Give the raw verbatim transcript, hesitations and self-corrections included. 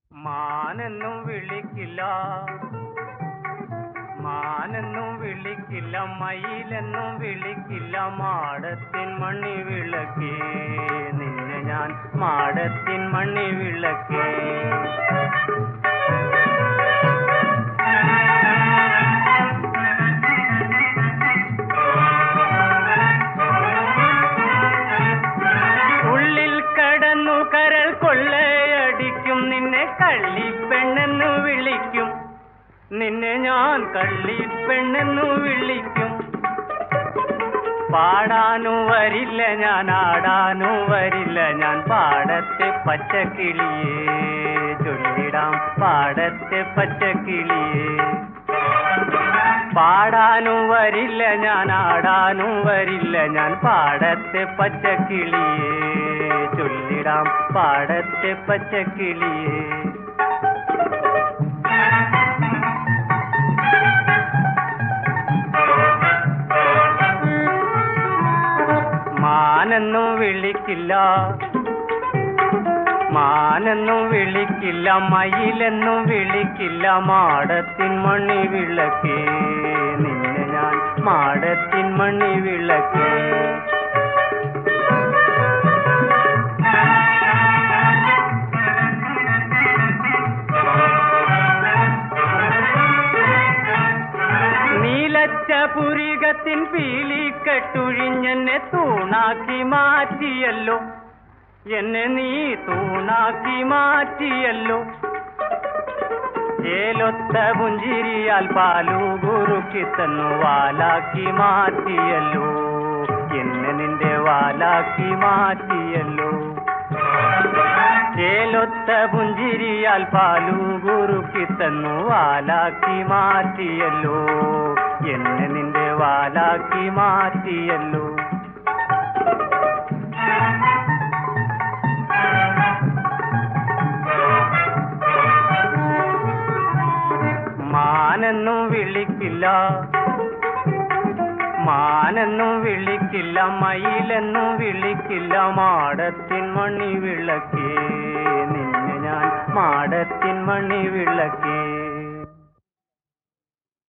മാനെന്നും വിളിക്കില്ല, മാനെന്നും വിളിക്കില്ല, മയിലെന്നും വിളിക്കില്ല, മാടത്തിൻ മണി വിളക്കേ നിന്നെ ഞാൻ മാടത്തിൻ മണി വിളക്കേ. ഉള്ളിൽ കടന്നു കരൾ കൊള്ളയടിക്കും, നിന്നെ കള്ളിപ്പെണ്ണെന്നു വിളിക്കും, നിന്നെ ഞാൻ കള്ളിപ്പെണ്ണെന്നു വിളിക്കും. പാടാനും വരില്ല ഞാൻ, ആടാനും വരില്ല ഞാൻ, പാടത്തെ പച്ചക്കിളിയേ ചൊല്ലിടാം പാടത്തെ പച്ചക്കിളിയേ. പാടാനും വരില്ല ഞാൻ, ആടാനും വരില്ല ഞാൻ, പാടത്തെ പച്ചക്കിളിയേ ചൊല്ലിടാം പാടത്തെ പച്ചക്കിളിയേ. മാനെന്നും വിളിക്കില്ല, മാനെന്നും വിളിക്കില്ല, മയിലെന്നും വിളിക്കില്ല, മാടത്തിൻ മണി വിളക്കേ നിന്നെ ഞാൻ മാടത്തിൻ മണി വിളക്കേ. നീലച്ച പുരികത്തിൻ പീലിക്കെട്ടുഴിഞ്ഞെന്നെ തൂണാക്കി മാറ്റിയല്ലോ, എന്നെ നീ തൂണാക്കി മാറ്റിയല്ലോ. ചേലൊത്ത പുഞ്ചിരിയാൽ പാലു കുറുക്കി തന്നു വാലാക്കി മാറ്റിയല്ലോ, എന്നെ നിന്റെ വാലാക്കി മാറ്റിയല്ലോ. ചേലൊത്ത പുഞ്ചിരിയാൽ പാലു കുറുക്കി തന്നു വാലാക്കി മാറ്റിയല്ലോ, എന്നെ നിന്റെ വാലാക്കി മാറ്റിയല്ലോ. മാനെന്നും വിളിക്കില്ല, മാനെന്നും വിളിക്കില്ല, മയിലെന്നും വിളിക്കില്ല, മാടത്തിൻ മണി വിളക്കേ നിന്നെ ഞാൻ മാടത്തിൻ മണി വിളക്കേ.